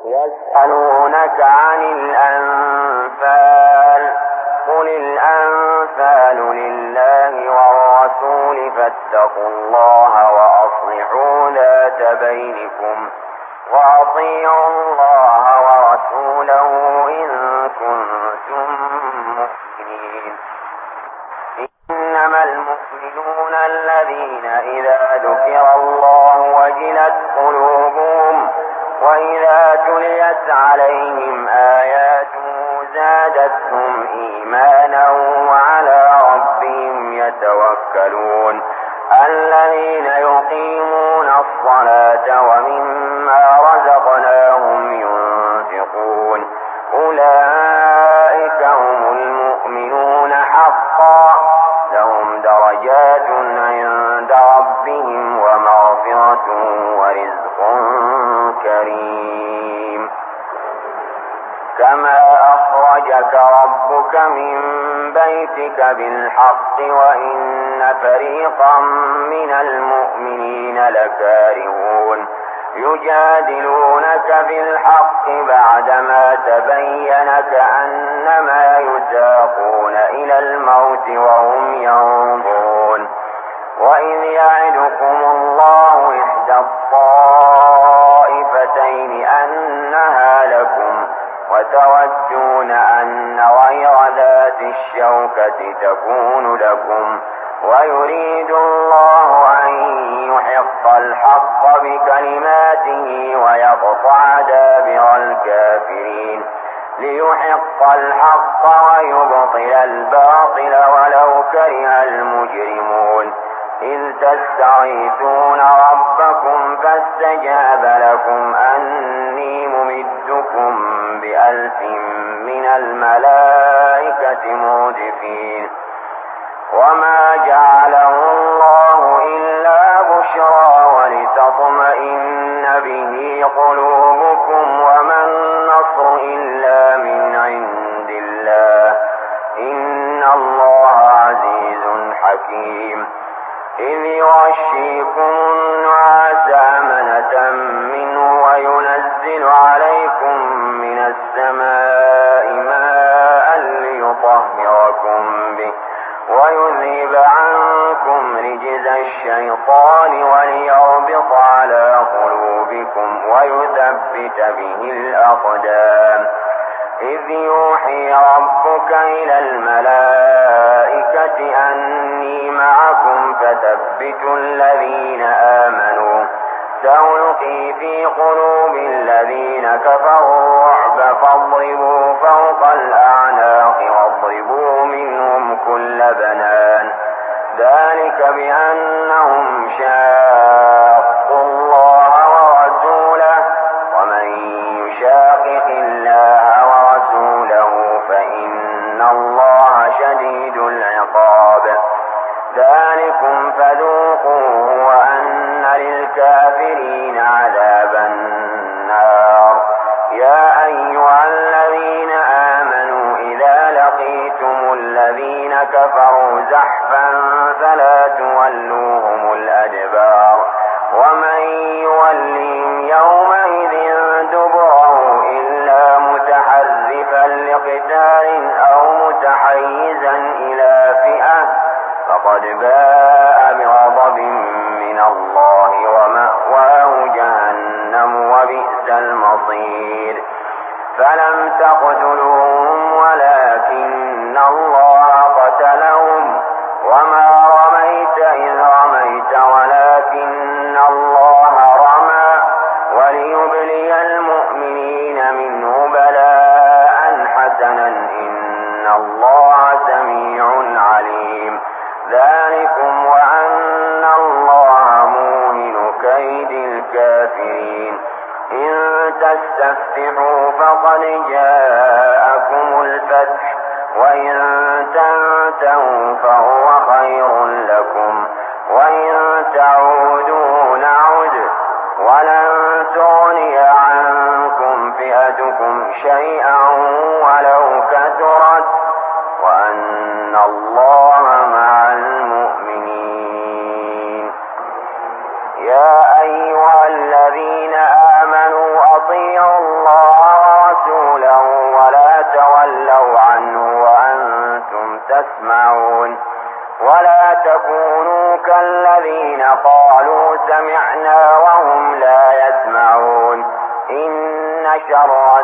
يسألونك عن الأنفال قل الأنفال لله والرسول فاتقوا الله وأصلحوا ذات بينكم وأطيعوا الله ورسوله إن كنتم مؤمنين. إنما المؤمنون الذين إذا ذكر الله وجلت قلوبهم وإذا تليت عليهم آياته زادتهم إيمانا وعلى ربهم يتوكلون. الذين يقيمون الصلاة ومما رزقناهم ينفقون أولئك هم المؤمنون حقا لهم درجات عند ربهم ومغفرة ورزق كريم. كما أخرجك ربك من بيتك بالحق وإن فريقا من المؤمنين لكارهون يجادلونك بالحق بعدما تبين كأنما يساقون إلى الموت وهم ينظرون. وإذ يعدكم الله إحدى الطائفتين أنها لكم وتودون أن غير ذات الشوكة تكون لكم ويريد الله أن يحق الحق بكلماته ويقطع دابر الكافرين ليحق الحق ويبطل الباطل ولو كره المجرمون. إذ تستغيثون ربكم فاستجاب لكم أني ممدكم ب1000 من الملائكة مردفين. وما جعله الله إلا بشرى ولتطمئن به قلوبكم وما النصر إلا من عند الله إن الله عزيز حكيم. إذ يغشيكم النعاس أمنة منه وينزل عليكم من السماء ماء ليطهركم به ويذهب عنكم رجز الشيطان وليربط على قلوبكم ويثبت به الأقدام. إذ يوحي ربك إلى الملائكة أني معكم فثبتوا الذين آمنوا سألقي في قلوب الذين كفروا الرعب فاضربوا فوق الأعناق واضربوا منهم كل بنان. ذلك بأنهم شاقوا الله ورسوله ومن يشاقق الله ورسوله فإن الله شديد العقاب. ذلكم فذوقوه وأن للكافرين عذاب النار. يا أيها الذين آمنوا إذا لقيتم الذين كفروا زحفا فلا تولوهم الأدبار ومن يولهم يومئذ دبره إلا متحرفا لقتال أو متحيزا إلى فئة فقد باء بغضب من الله ومأواه جهنم وبئس المصير. فلم تقتلوهم ولكن الله قتلهم وما رميت إذ رميت ولكن الله رمى وليبلي المؤمنين منه بلاء حسنا إن الله سميع عليم. ذلكم وأن الله موهن كيد الكافرين. إن تستفتحوا فقد جاءكم الفتح وإن تنتهوا فهو خير لكم وإن تعودوا نعد ولن تغني عنكم فئتكم شيئا ولو كثرت وأن الله مع المؤمنين. يا أيها الذين آمنوا أطيعوا أطيعوا الله ورسوله ولا تولوا عنه وأنتم تسمعون ولا تكونوا كالذين قالوا سمعنا وهم لا يسمعون إن شر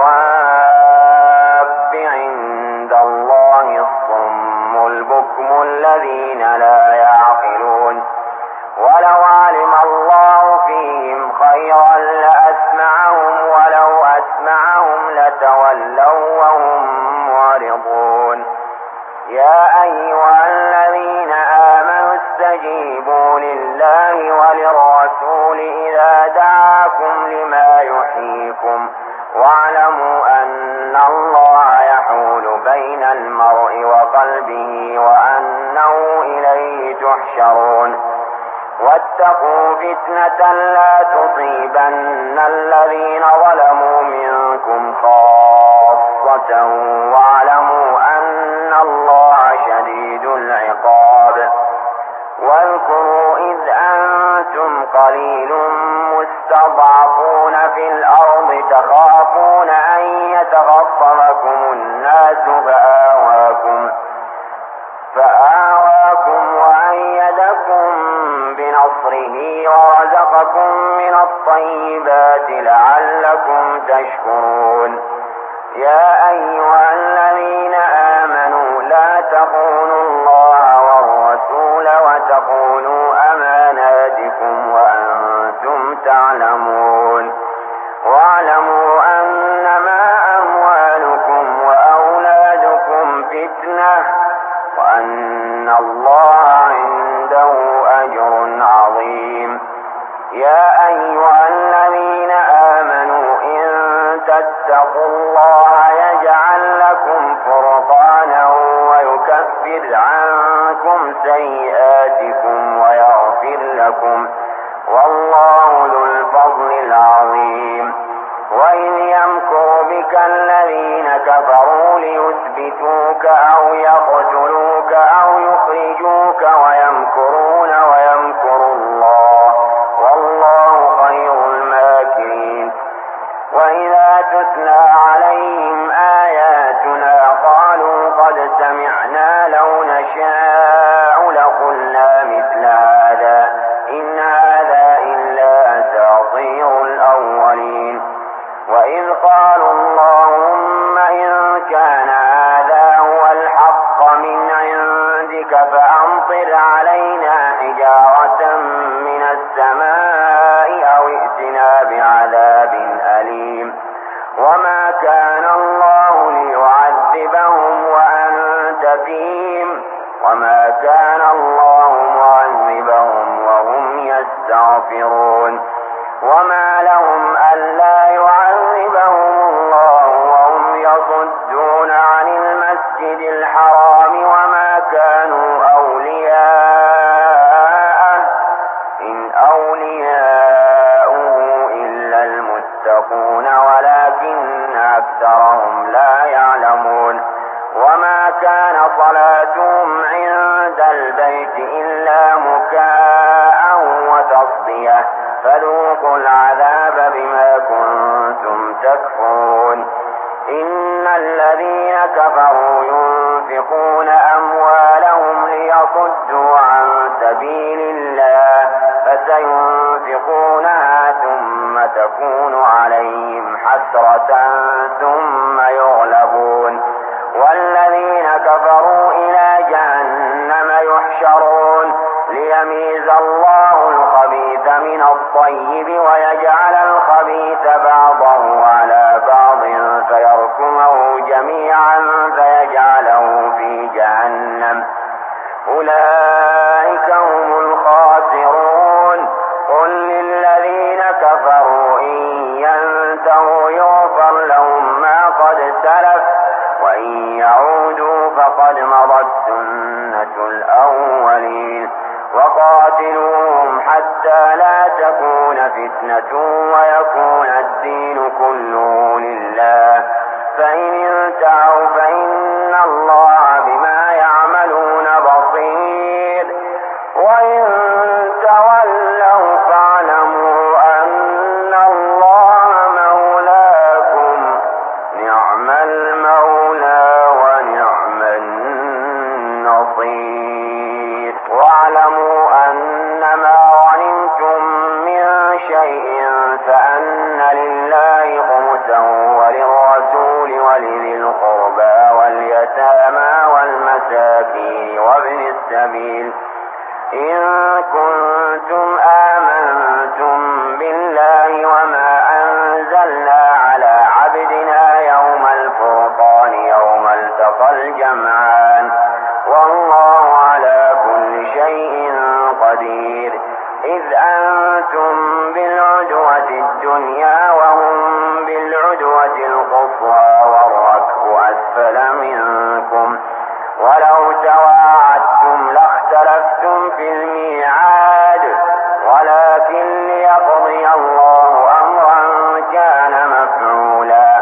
الدواب عند الله الصم البكم الذين لا يعقلون ولو علم الله فيهم خيرا لأسمعهم ولو أسمعهم لتولوا وهم معرضون يا أيها الذين آمنوا استجيبوا لله وللرسول إذا دعاكم لما يحييكم واعلموا أن الله يحول بين المرء وقلبه وأنه إليه تحشرون واتقوا فتنة لا تصيبن الذين ظلموا منكم خاصة واعلموا أن الله شديد العقاب واذكروا إذ أنتم قليل مستضعفون في الأرض تخافون أن يتخطفكم الناس فآواكم وأيدكم بنصره ورزقكم من الطيبات لعلكم تشكرون يا أيها الذين آمنوا لا تخونوا الله والرسول وتخونوا أماناتكم وأنتم تعلمون واعلموا أنما أموالكم وأولادكم فتنة وأن الله عنده أجر عظيم يا أيها الذين آمنوا إن تتقوا الله يجعل لكم فرقانا ويكفر عنكم سيئاتكم ويغفر لكم والله ذو الفضل العظيم وإذ يمكر بك الذين كفروا ليثبتوك أو يقتلوك أو يخرجوك ويمكرون ويمكر الله والله خير الماكرين وإذا تتلى عليهم آياتنا قالوا قد سمعنا لو نشاء لقلنا مثل هذا إن هذا إلا أساطير الأولين وإذ قالوا اللهم إن كان هذا هو الحق من عندك فأمطر علينا حجارة من السماء أو ائتنا بعذاب أليم وما كان الله ليعذبهم وأنت فيهم وما كان الله معذبهم وهم يستغفرون وما لهم ألا يعذبهم الله وهم يصدون عن المسجد الحرام وما كانوا أولياءه إن أولياؤه إلا المتقون ولكن أكثرهم لا يعلمون وما كان صلاتهم عند البيت إلا مكاء وتصديه فذوقوا العذاب بما كنتم تكفرون إن الذين كفروا ينفقون أموالهم ليصدوا عن سبيل الله فسينفقونها ثم تكون عليهم حسرة ثم يغلبون والذين كفروا إلى جهنم يحشرون ليميز الله الخبيث من الطيب ويجعل الخبيث بعضه على بعض فيركمه جميعا فيجعله في جهنم أولئك هم الخاسرون قل للذين كفروا إن ينتهوا يغفر لهم ما قد سلف وإن يعودوا فقد مضت سنة الأولين وقاتلوهم حتى لا تكون فتنة ويكون الدين كله لله فإن انتهوا فإن الله بما يعملون بصير وإن تولوا فاعلموا أن الله مولاكم السبيل إن كنتم آمنتم بالله وما أنزلنا على عبدنا يوم الفرقان يوم التقى الجمعان والله على كل شيء قدير إذ أنتم بالعدوة الدنيا وهم بالعدوة القصوى والركب أسفل منكم ولو تواعدتم لاختلفتم في الميعاد ولكن ليقضي الله أمرا كان مفعولا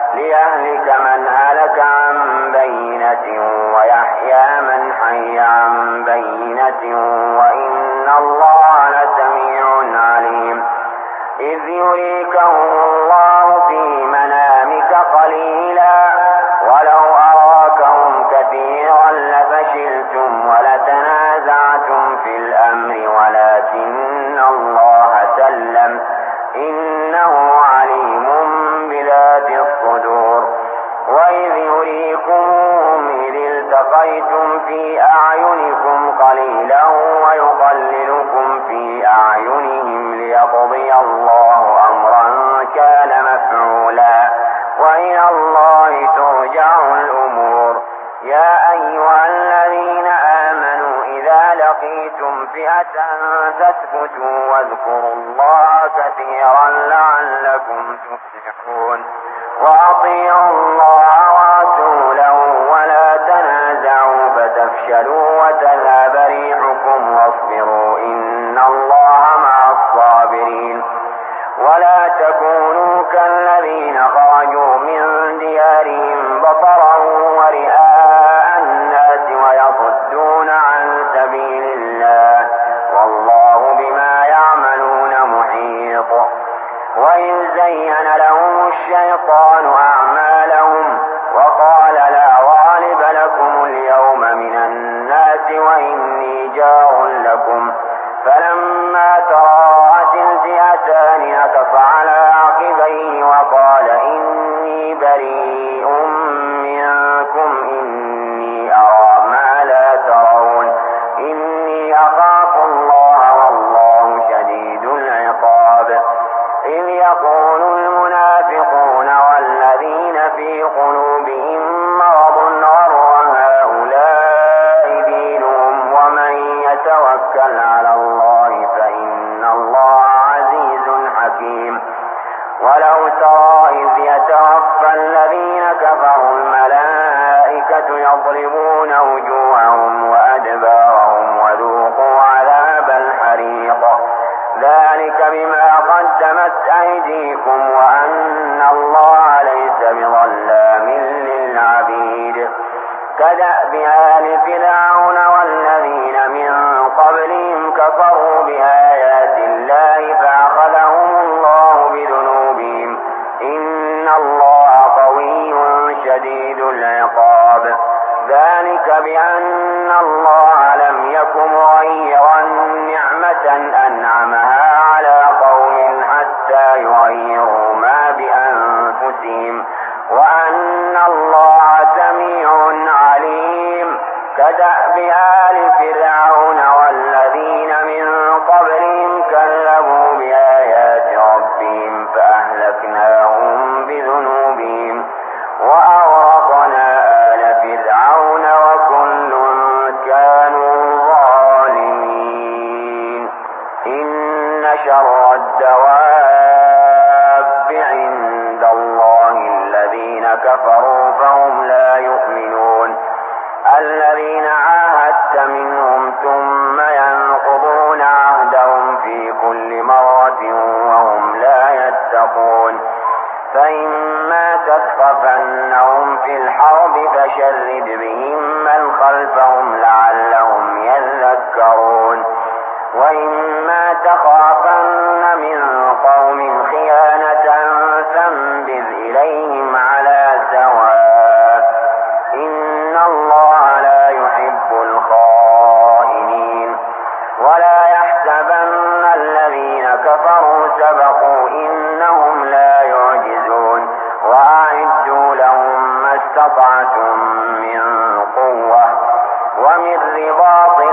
ليهلك من هلك عن بينة ويحيى من حي عن بينة وإن الله لسميع عليم إذ يريكهم الله في منامك قليلا ولو أراكهم كثيرا لفشلتم ولتنازعتم في الأمر ولكن الله سلم إنه عليم بذات الصدور وإذ يريكمهم إذ التقيتم في أعينكم قليلا ويقللكم في أعينهم ليقضي الله أمرا كان مفعولا وإلى الله ترجع الأمور يا أيها الذين آمنوا إذا لقيتم فئة فاثبتوا واذكروا الله كثيرا لعلكم تفلحون وأطيعوا الله ورسوله ولا تنازعوا فتفشلوا وتذهب ريحكم واصبروا إن الله مع الصابرين ولا تكونوا كالذين خرجوا من ديارهم بطرا ورئاء الناس ويصدون عن سبيل الله والله بما يعملون محيط وإذ زين لهم الشيطان أعمالهم وقال لا غالب لكم اليوم من الناس وإني جار لكم فلما تراءت الفئتان نكص على عقبيه وقال إني بريء منكم إني أرى ما لا ترون إني أخاف الله والله شديد العقاب إذ يقول المنافقون والذين في قلوبهم مرض غر هؤلاء دينهم ومن يتوكل على الله فإن الله عزيز حكيم ولو ترى إذ يتوفى الذين كفروا الملائكة يضربون وجوههم وأدبارهم وذوقوا عذاب الحريق ذلك بما قدمت أيديكم وأن الله ليس بظلام للعبيد كدأب آل فرعون والذين من قبلهم كفروا بآيات الله فأخذهم الله بذنوبهم إن الله قوي شديد العقاب ذلك بأن الله لم يكن مغيرا نعمة أنعمها على قوم حتى يغيروا ما بأنفسهم وأن الله سميع عليم كدأب آل فرعون والذين من قبلهم كذبوا بآيات ربهم فأهلكناهم بذنوبهم وأغرقنا آل فرعون وكل كانوا ظالمين إن شر الدواب عند الله الذين كفروا فهم لا يؤمنون الذين عاهدت منهم ثم ينقضون عهدهم في كل مرة وهم لا يتقون فإما تثقفنهم في الحرب فشرد بهم من خلفهم لعلهم يذكرون وإما تخافن من قوم خيانة فانبذ إليهم على سواء إن الله لا يحب الخائنين ولا يحسبن الذين كفروا سبقوا إنهم لا يعجزون وأعدوا لهم ما استطعتم من قوة ومن رباط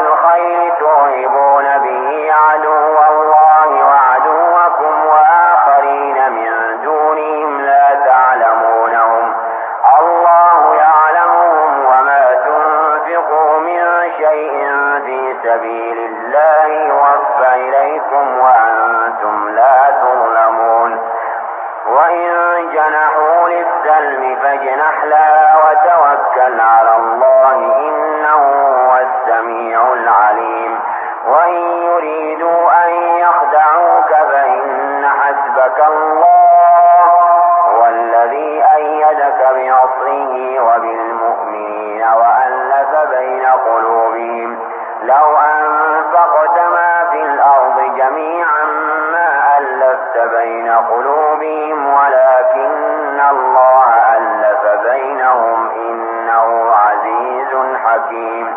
جنحوا للسلم فاجنح لها وتوكل على الله إنه هو السميع العليم وإن يريدوا أن يخدعوك فإن حسبك الله هو الذي أيدك بنصره وبالمؤمنين وألف بين قلوبهم لو أنفقت ما في الأرض جميعا ما ألفت بين قلوبهم ولكن الله ألف بينهم إنه عزيز حكيم.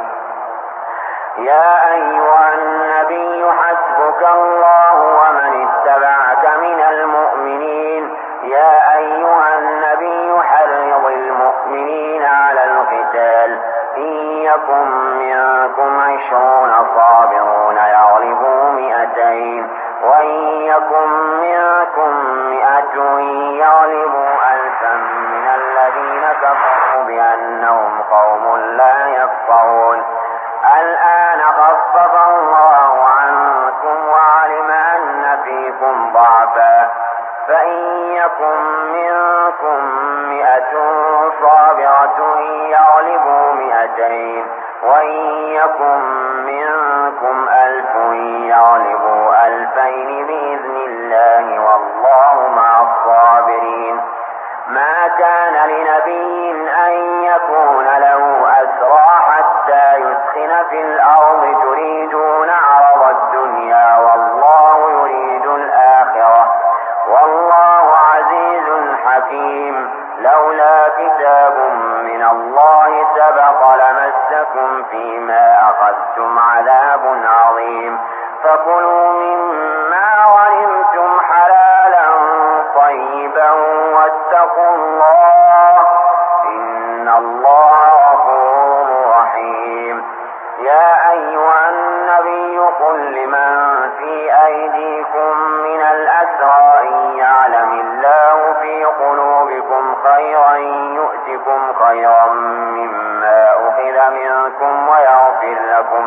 يا أيها النبي حسبك الله ومن اتبعك من المؤمنين. يا أيها النبي حرض المؤمنين على القتال إن يكن منكم 20 صابرون يغلبوا 200 وإن يكن منكم 100 يغلبوا 1000 من الذين كفروا بأنهم قوم لا يفقهون. الآن خفف الله عنكم وعلم أن فيكم ضعفا فإن يكن منكم 100 صابرة يغلبوا 200 وإن يكن منكم 1000 يغلبوا 2000 بإذن الله والله مع الصابرين. ما كان لنبي أن يكون له أسرى حتى يثخن في الأرض تريدون عرض الدنيا والله يريد الآخرة والله عزيز حكيم. لولا كتاب من الله سبق لمسكم فيما أخذتم عذاب عظيم. فكلوا مما غنمتم حلالا طيبا واتقوا الله إن الله غفور رحيم. يا أيها النبي قل لمن في أيديكم من الأسرى إن يعلم الله في قلوبكم خيرا يؤتكم خيرا مما أخذ منكم ويغفر لكم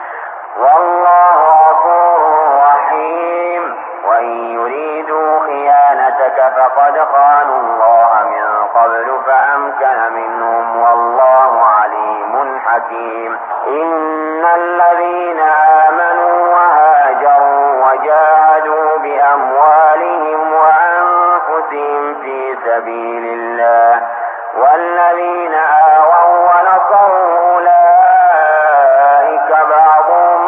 والله غفور رحيم. وإن يريدوا خيانتك فقد خانوا الله من قبل فأمكن منهم والله عليم حكيم. إن الذين آمنوا وهاجروا وجاهدوا بأموالهم وأنفسهم في سبيل الله والذين آووا ونصروا أولئك بعضهم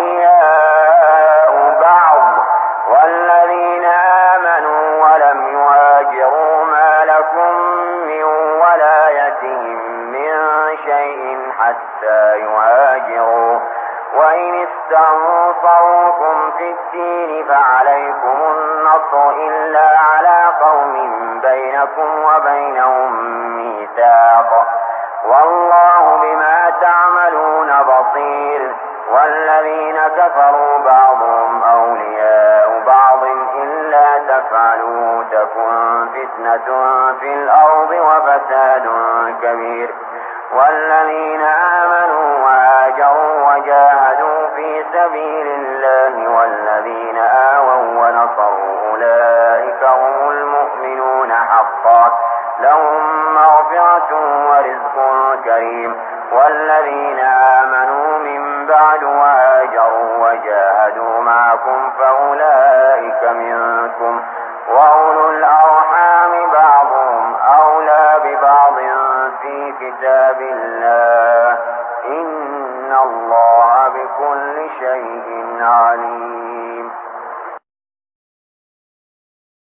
أولياء بعض والذين آمنوا ولم يهاجروا ما لكم من ولايتهم من شيء حتى يهاجروا وإن استنصروكم في الدين فعليكم النصر إلا على قوم بينكم وبينهم ميثاق والله بما تعملون بصير. والذين كفروا بعضهم أولياء بعض إلا تفعلوا تكن فتنة في الأرض وفساد كبير. والذين آمنوا وهاجروا وجاهدوا في سبيل الله والذين آووا ونصروا أولئك هم المؤمنون حقا لهم مغفرة ورزق كريم. والذين آمنوا من بعد وهاجروا وجاهدوا معكم فأولئك منكم وأولو الأرحام بعضهم أولى ببعض في كتاب الله إن الله بكل شيء عليم.